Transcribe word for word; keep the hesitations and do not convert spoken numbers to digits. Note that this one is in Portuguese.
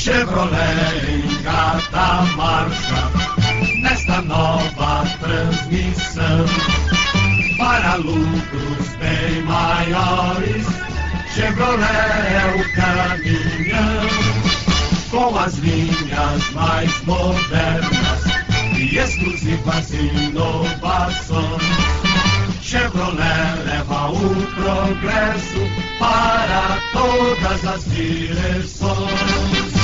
Chevrolet engata a marcha nesta nova transmissão. Para lucros bem maiores, Chevrolet é o caminhão. Com as linhas mais modernas e exclusivas inovações, Chevrolet leva o progresso para todas as direções.